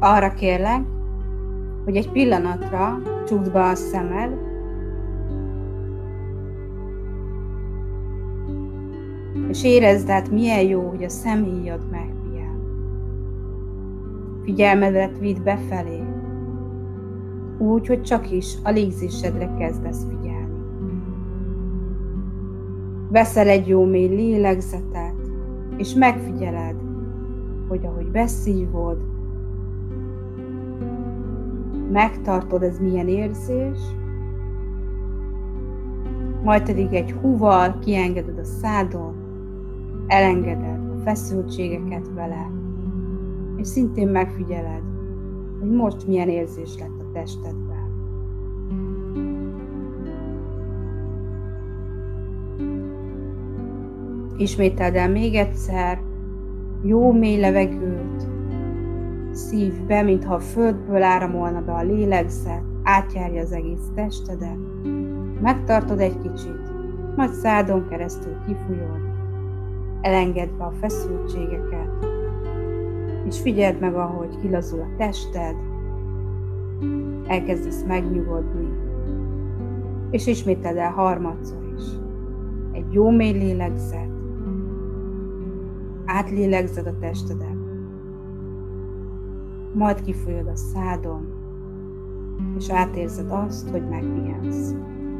Arra kérlek, hogy egy pillanatra csukd be a szemed, és érezd át, milyen jó, hogy a szemhéjad megpihen. Figyelmedet vidd befelé, úgy, hogy csak is a légzésedre kezdesz figyelni. Veszel egy jó mély lélegzetet, és megfigyeled, hogy ahogy beszívod, megtartod, ez milyen érzés, majd pedig egy húval kiengeded a szádon, elengeded a feszültségeket vele, és szintén megfigyeled, hogy most milyen érzés lett a testedben. Ismételd el még egyszer, jó mély levegőt szívd be, mintha a földből áramolna be a lélegzet, átjárja az egész testedet, megtartod egy kicsit, majd szádon keresztül kifújod, elengedve a feszültségeket, és figyeld meg, ahogy kilazul a tested, elkezdesz megnyugodni, és ismételd el harmadszor is. Egy jó mély lélegzet, átlélegzed a testedet, majd kifújod a szádon, és átérzed azt, hogy megpihensz.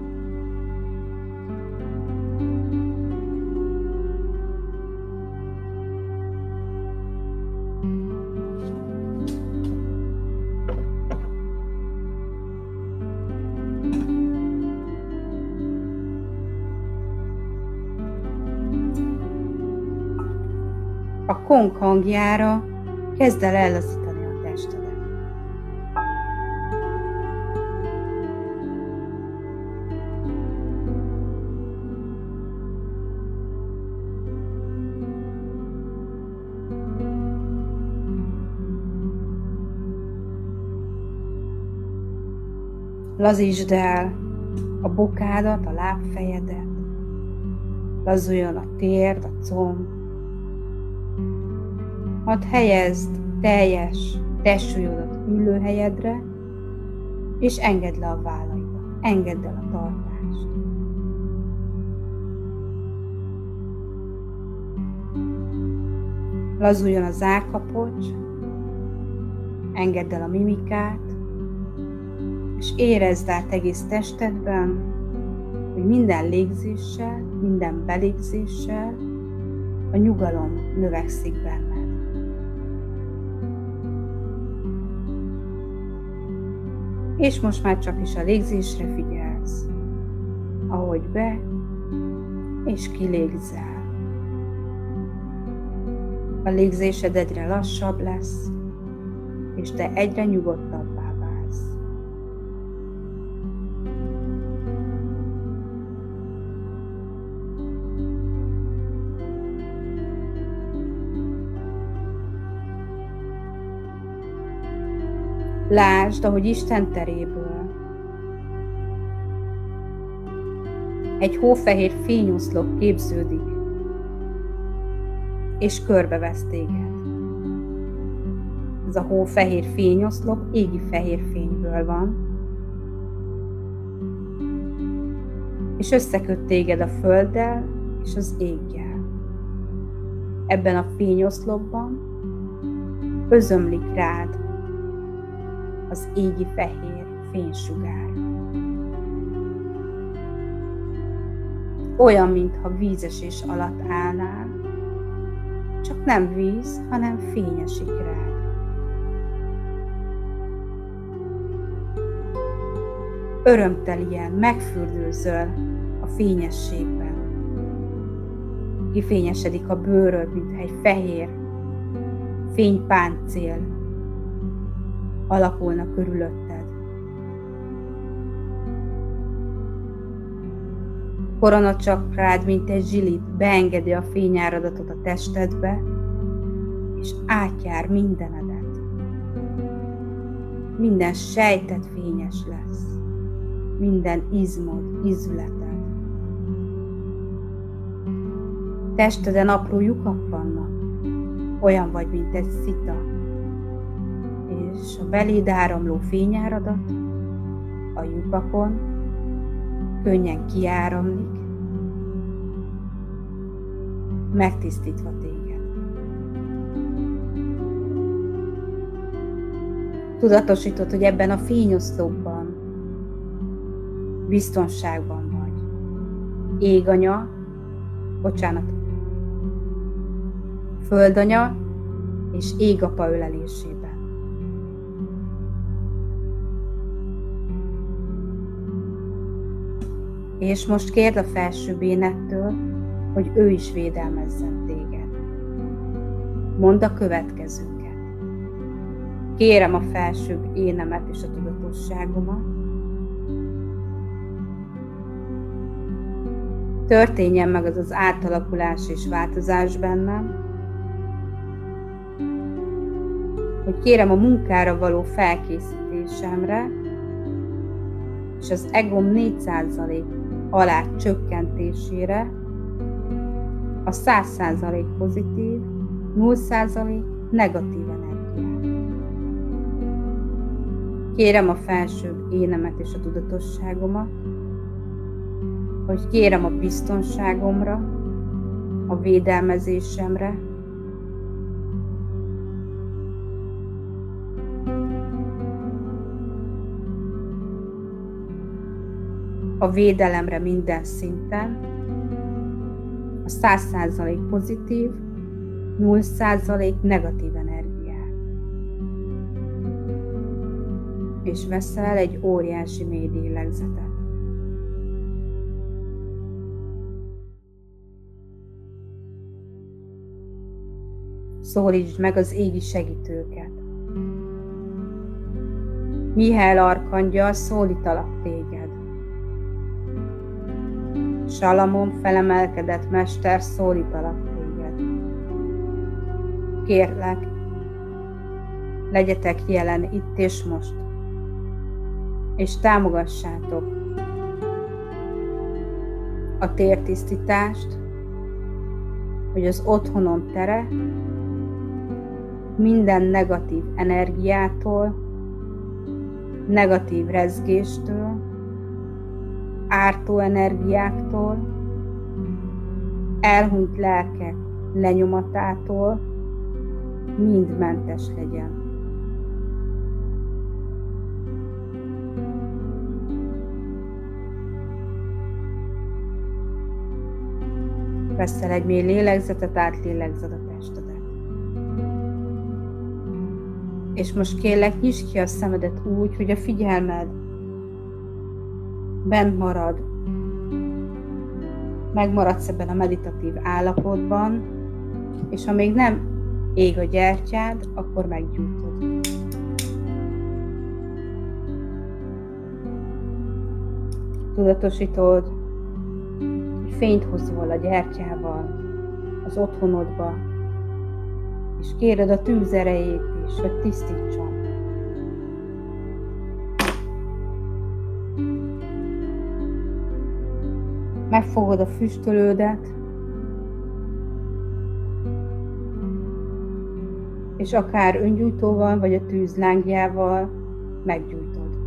A kong hangjára kezd el ellazítani a testedet. Lazítsd el a bokádat, a lábfejedet, lazuljon a térd, a comb, hadd helyezd teljes testsúlyodat ülőhelyedre, és engedd le a vállaidat, engedd el a tartást. Lazuljon az állkapocs, engedd el a mimikát, és érezd át egész testedben, hogy minden légzéssel, minden belégzéssel a nyugalom növekszik benned. És most már csak is a légzésre figyelsz, ahogy be és kilégzel. A légzésed egyre lassabb lesz, és te egyre nyugodtabbá válsz. Lásd, ahogy Isten teréből egy hófehér fényoszlop képződik, és körbevesz téged. Ez a hófehér fényoszlop égi fehér fényből van, és összeköt téged a földdel és az éggel. Ebben a fényoszlopban özömlik rád az égi fehér fénysugár. Olyan, mintha vízesés alatt állnál, csak nem víz, hanem fény esik rád. Örömtelien megfürdőzöl a fényességben. Kifényesedik a bőröd, mintha egy fehér fénypáncél alakulna körülötted. Koronacsakrád, mint egy zsilit, beengedi a fényáradatot a testedbe, és átjár mindenedet. Minden sejted fényes lesz, minden izmod, izületed. Testeden apró lyukak vannak, olyan vagy, mint egy szita, és a beléd áramló fényáradat a lyukakon könnyen kiáramlik, megtisztítva téged. Tudatosítod, hogy ebben a fényoszlopban biztonságban vagy. Földanya és égapa ölelésében. És most kérd a felsőbb énettől, hogy ő is védelmezzen téged. Mondd a következőket. Kérem a felsőbb énemet és a tudatosságomat. Történjen meg az az átalakulás és változás bennem, hogy kérem a munkára való felkészítésemre és az egóm 4% alá csökkentésére a 100% pozitív, 0% negatív energiát. Kérem a felsőbb énemet és a tudatosságomat, hogy kérem a biztonságomra, a védelmezésemre, a védelemre minden szinten, a 100% pozitív, 0% negatív energiát. És veszel egy óriási mély lélegzetet. Szólítsd meg az égi segítőket. Mihály arkangyal szólítalak téged. Salamon felemelkedett mester szólítalak téged. Kérlek, legyetek jelen itt és most, és támogassátok a tértisztítást, hogy az otthonom tere minden negatív energiától, negatív rezgéstől, ártó energiáktól, elhunyt lelkek lenyomatától mind mentes legyen. Veszel egy mély lélegzetet, átlélegzed a testedet. És most kérlek, nyisd ki a szemedet úgy, hogy a figyelmed bent marad. Megmaradsz ebben a meditatív állapotban, és ha még nem ég a gyertyád, akkor meggyújtod. Tudatosítod, hogy fényt hozol a gyertyával az otthonodba, és kéred a tűz erejét is, hogy tisztítson. Megfogod a füstölődet, és akár öngyújtóval, vagy a tűz lángjával meggyújtod.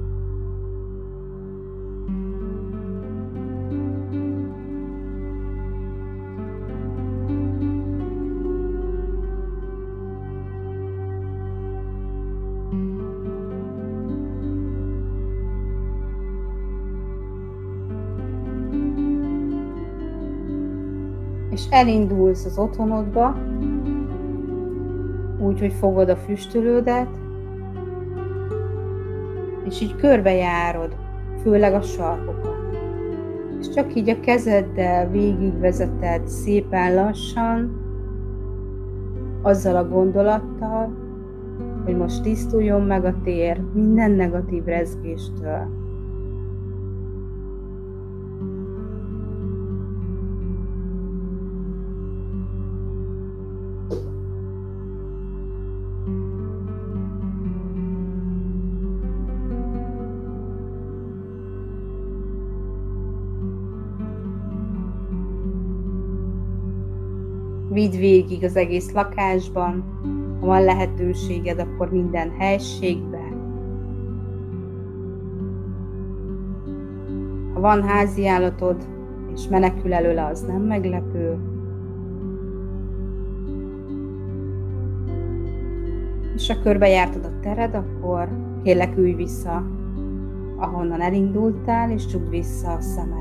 És elindulsz az otthonodba, úgy, hogy fogod a füstölődet, és így körbejárod, főleg a sarkokat. És csak így a kezeddel végigvezeted szépen lassan, azzal a gondolattal, hogy most tisztuljon meg a tér minden negatív rezgéstől. Vidd végig az egész lakásban, Ha van lehetőséged, akkor minden helységbe. Ha van háziállatod, és menekül előle, az nem meglepő. És ha körbejártad a tered, akkor kérlek ülj vissza, ahonnan elindultál, és csukd vissza a szemed.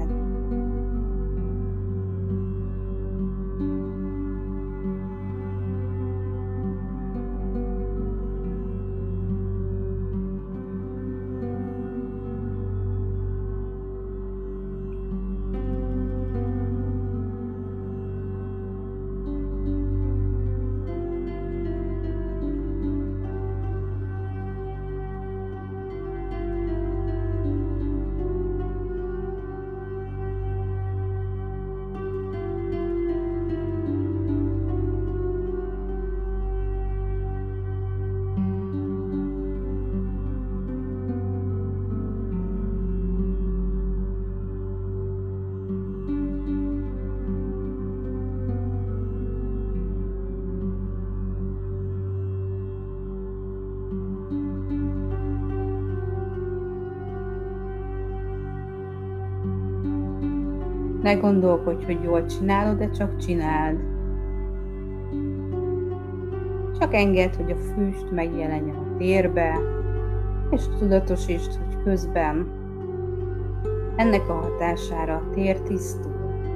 Ne gondolkodj, hogy jól csinálod, de csak csináld. Csak engedd, hogy a füst megjelenjen a térbe, és tudatosítsd, hogy közben ennek a hatására a tér tisztul.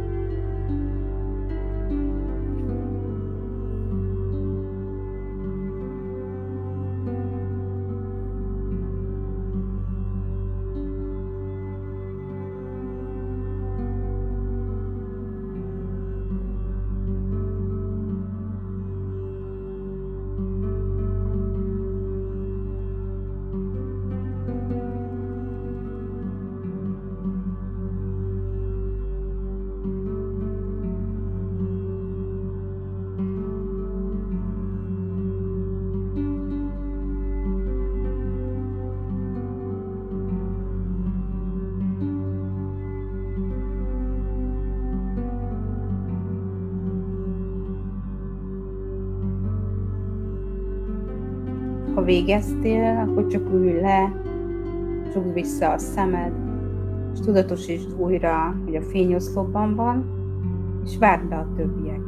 Ha végeztél, akkor csak ülj le, csukd vissza a szemed, és tudatosítsd újra, hogy a fényoszlopban van, és várd be a többieket.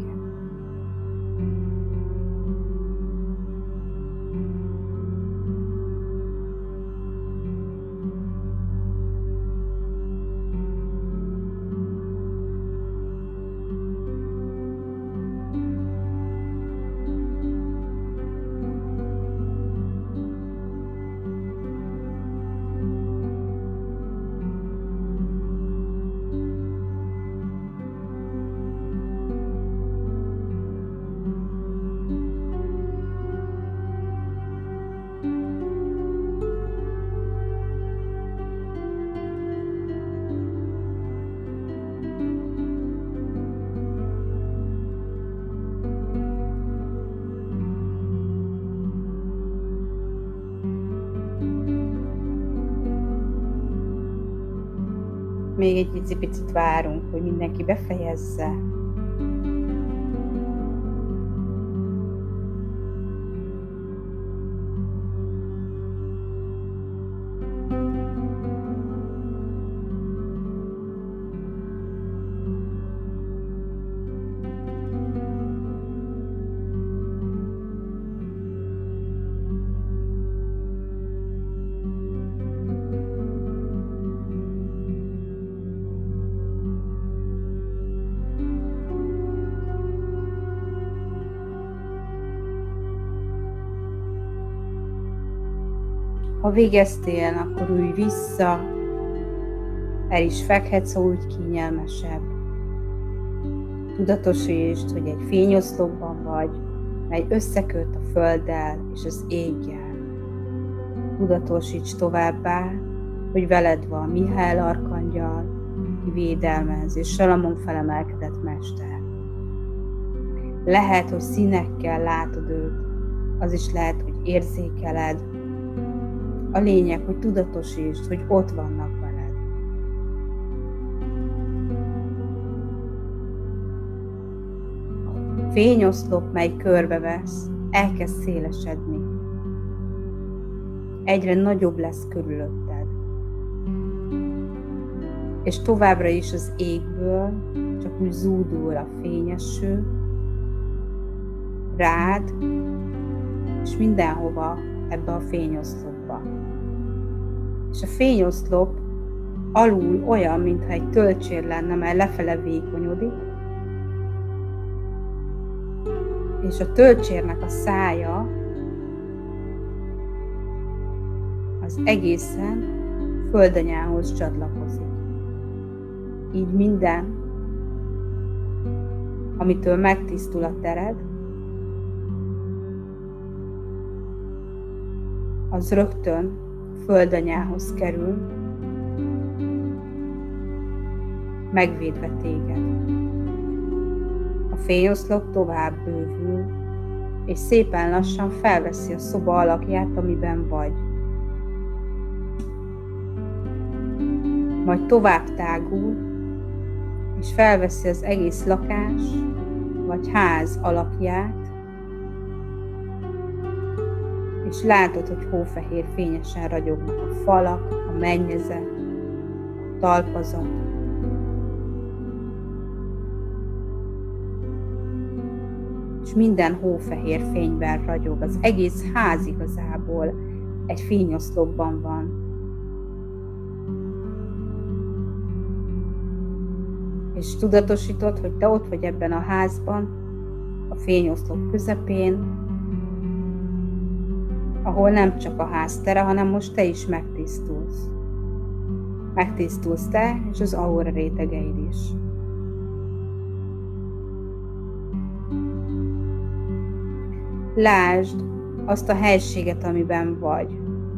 Még egy picit várunk, hogy mindenki befejezze. Ha végeztél, akkor ülj vissza, el is fekhetsz, ha úgy kényelmesebb. Tudatosítsd, hogy egy fényoszlopban vagy, mely összeköt a földdel és az éggel. Tudatosíts továbbá, hogy veled van Mihály arkangyal, ki védelmez, és Salamon felemelkedett mester. Lehet, hogy színekkel látod őt, az is lehet, hogy érzékeled. A lényeg, hogy tudatosítsd, hogy ott vannak veled. A fényoszlop, mely körbevesz, elkezd szélesedni. Egyre nagyobb lesz körülötted. És továbbra is az égből csak úgy zúdul a fényeső rád, és mindenhova ebbe a fényoszlopba. És a fényoszlop alul olyan, mintha egy tölcsér lenne, mert lefele vékonyodik, és a tölcsérnek a szája az egészen földanyához csatlakozik. Így minden, amitől megtisztul a tered, az rögtön földanyához kerül, megvédve téged. A fényoszlop tovább bővül, és szépen lassan felveszi a szoba alakját, amiben vagy. Majd tovább tágul, és felveszi az egész lakás, vagy ház alakját, és látod, hogy hófehér fényesen ragyognak a falak, a mennyezet, a talpazat. És minden hófehér fényben ragyog, az egész ház igazából egy fényoszlopban van. És tudatosítod, hogy te ott vagy ebben a házban, a fényoszlop közepén, ahol nem csak a ház tere, hanem most te is megtisztulsz. Megtisztulsz te, és az aura rétegeid is. Lásd azt a helységet, amiben vagy.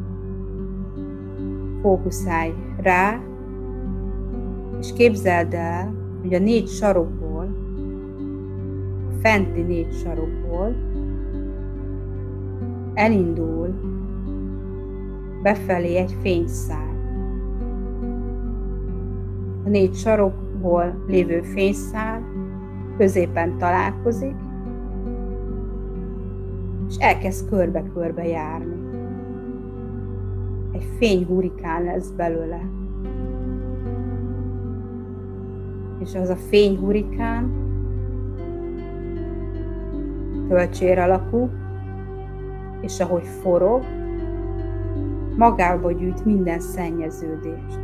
Fókuszálj rá, és képzeld el, hogy a 4 sarokból, a fenti 4 sarokból elindul befelé egy fényszál. A 4 sarokból lévő fényszál középen találkozik, és elkezd körbe-körbe járni. Egy fényhurikán lesz belőle. És az a fényhurikán tölcsér alakú, és ahogy forog, magába gyűjt minden szennyeződést.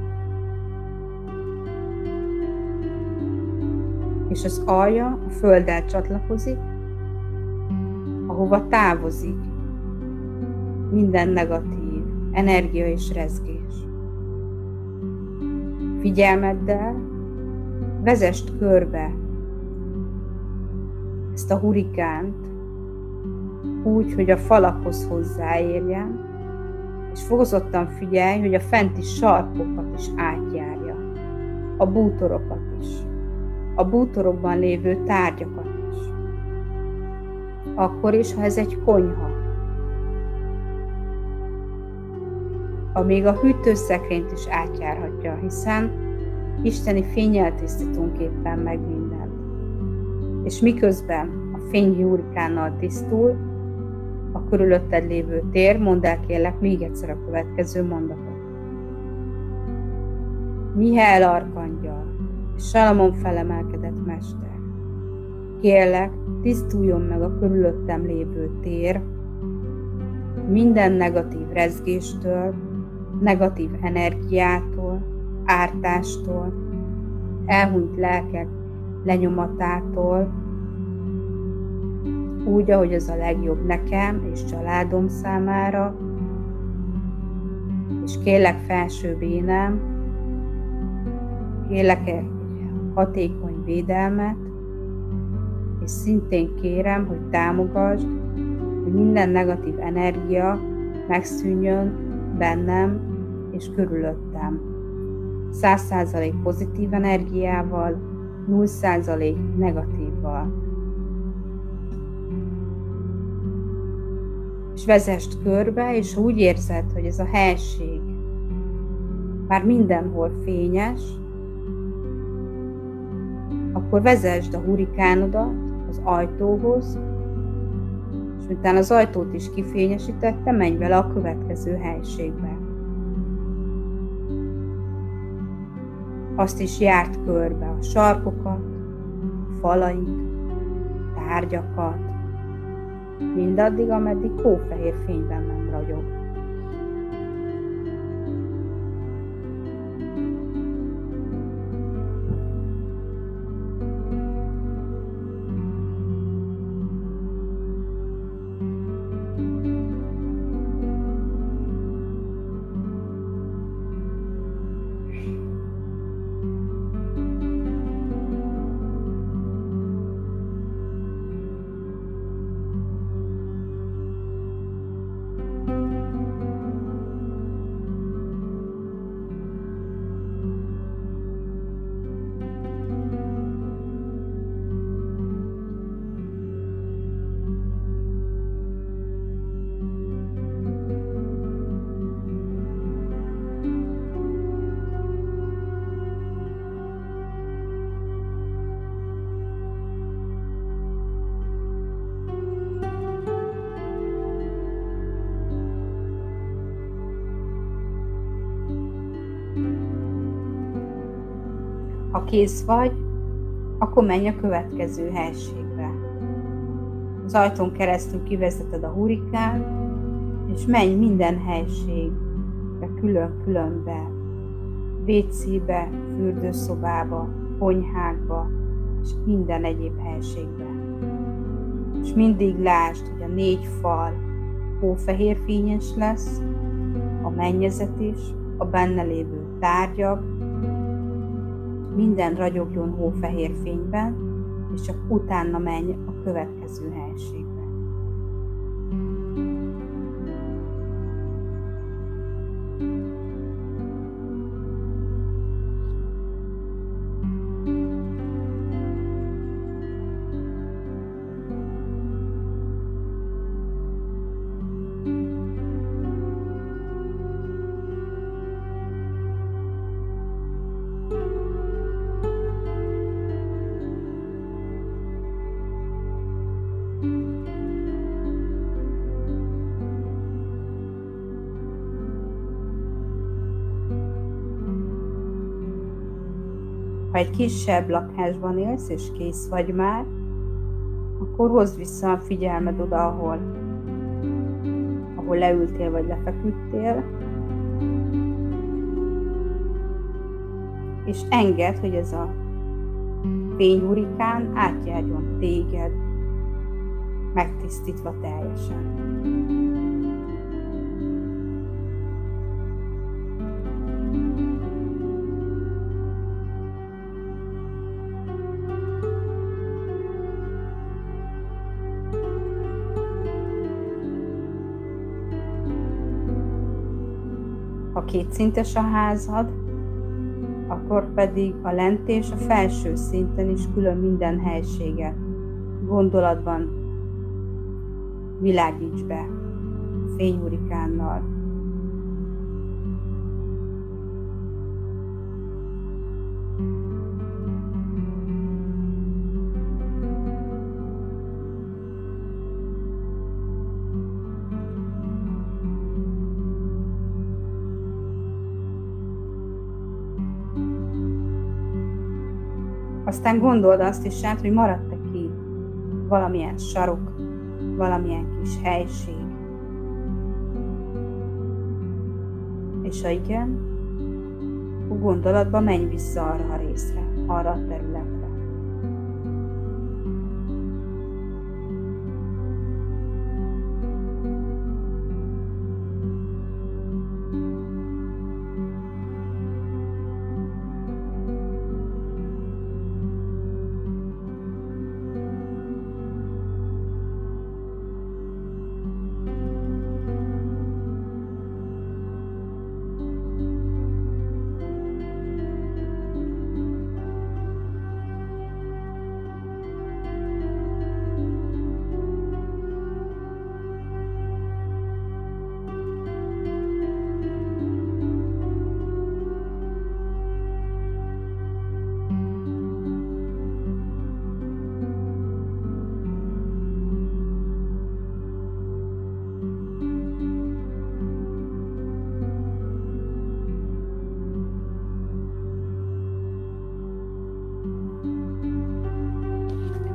És az alja a földdel csatlakozik, ahova távozik minden negatív energia és rezgés. Figyelmeddel vezesd körbe ezt a hurikánt úgy, hogy a falakhoz hozzáérjen, és fokozottan figyelj, hogy a fenti sarkokat is átjárja, a bútorokat is, a bútorokban lévő tárgyakat is. Akkor is, ha ez egy konyha, amíg a hűtőszekrényt is átjárhatja, hiszen isteni fénnyel tisztítunk éppen meg mindent. És miközben a fényhurikánnal tisztul, a körülötted lévő tér, mondd el kérlek még egyszer a következő mondatot. Miháel arkangyal és Salamon felemelkedett mester, kérlek, tisztuljon meg a körülöttem lévő tér, minden negatív rezgéstől, negatív energiától, ártástól, elhunyt lelkek lenyomatától, úgy, ahogy az a legjobb nekem és családom számára, és kérlek felsőbb énem, kérlek egy hatékony védelmet, és szintén kérem, hogy támogasd, hogy minden negatív energia megszűnjön bennem és körülöttem. 100% pozitív energiával, 0% negatívval. És vezesd körbe, és úgy érzed, hogy ez a helység már mindenhol fényes, akkor vezesd a hurikánodat az ajtóhoz, és és miután az ajtót is kifényesítette, menj vele a következő helységbe. Azt is járt körbe a sarkokat, a falait, tárgyakat, mindaddig, ameddig hófehér fényben nem ragyog. Ha kész vagy, akkor menj a következő helységbe. Az ajtón keresztül kivezeted a hurikán, és menj minden helységbe külön-különbe, WC-be, fürdőszobába, konyhákba, és minden egyéb helységbe. És mindig lásd, hogy a 4 fal hófehér fényes lesz, a mennyezet is, a benne lévő tárgyak, minden ragyogjon hófehér fényben, és csak utána menj a következő helységbe. Ha egy kisebb lakásban élsz, és kész vagy már, akkor hozd vissza a figyelmed oda, ahol leültél vagy lefeküdtél, és engedd, hogy ez a fényhurikán átjárjon téged, megtisztítva teljesen. Ha kétszintes a házad, akkor pedig a lent és a felső szinten is külön minden helységet gondolatban világíts be fényhurikánnal. Aztán gondold azt is át, hogy maradt-e ki valamilyen sarok, valamilyen kis helység. És ha igen, akkor gondolatban menj vissza arra a részre, arra a területre.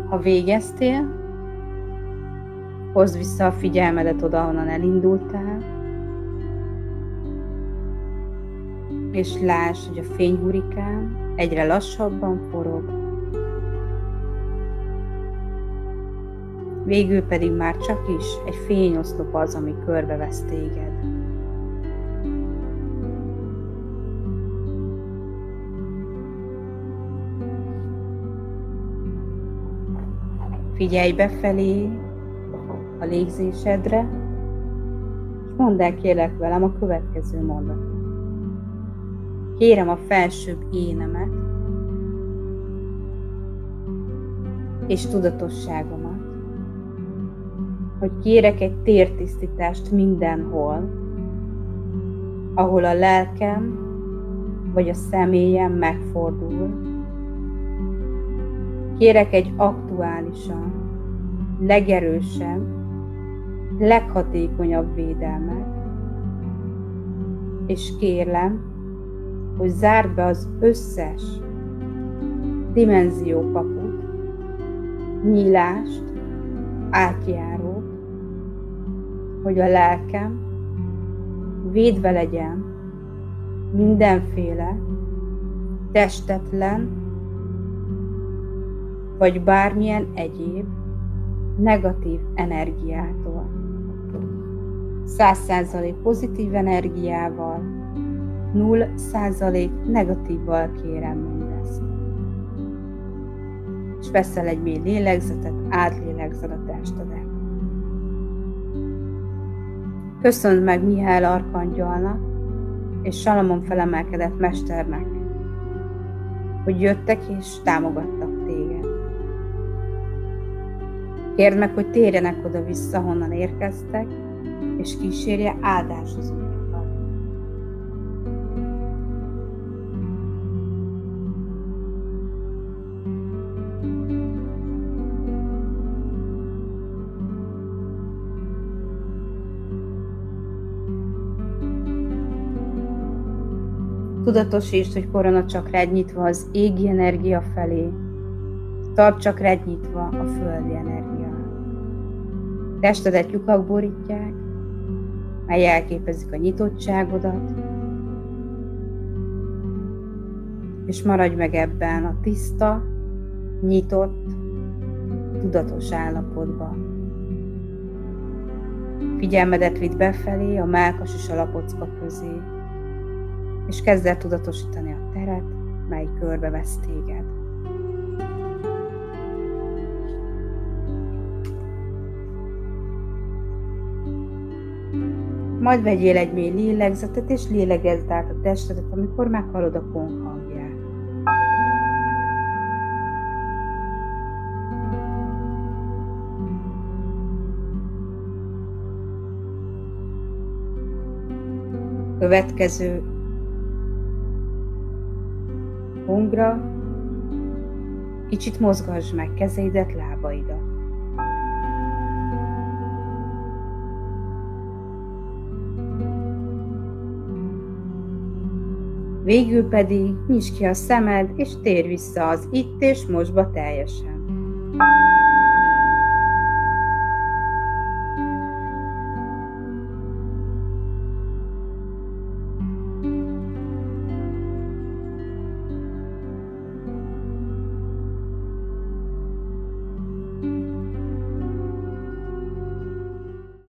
Ha végeztél, hozd vissza a figyelmedet oda, honnan elindultál, és lásd, hogy a fényhurikán egyre lassabban forog, végül pedig már csak is egy fényoszlop az, ami körbevesz téged. Figyelj befelé a légzésedre, és mondd el kérlek velem a következő mondatot. Kérem a felsőbb énemet és tudatosságomat, hogy kérek egy tértisztítást mindenhol, ahol a lelkem vagy a személyem megfordul. Kérek egy aktuálisan, legerősebb, leghatékonyabb védelmet, és kérlem, hogy zárd be az összes dimenziókaput, nyílást, átjárót, hogy a lelkem védve legyen mindenféle testetlen vagy bármilyen egyéb negatív energiától. 100% pozitív energiával, 0% negatívval kérem mindezt. És veszel egy mély lélegzetet, átlélegzed a testedet. Köszönd meg Mihály arkangyalnak és Salamon felemelkedett mesternek, hogy jöttek és támogattak téged. Kérd meg, hogy térjenek oda-vissza, honnan érkeztek, és kísérje áldás az útjukat. Tudatosítsd, hogy koronacsakrád nyitva az égi energia felé, talpcsakrád nyitva a földi energia. Testedet lyukak borítják, mely jelképezik a nyitottságodat, és maradj meg ebben a tiszta, nyitott, tudatos állapotban. Figyelmedet vidd befelé a mellkas és a lapocka közé, és kezd el tudatosítani a teret, mely körbevesz téged. Majd vegyél egy mély lélegzetet, és lélegezd át a testedet, amikor meghallod a gong hangját. Következő gongra kicsit mozgasd meg kezeidet, lábaidat. Végül pedig nyisd ki a szemed, és térj vissza az itt és mostba teljesen.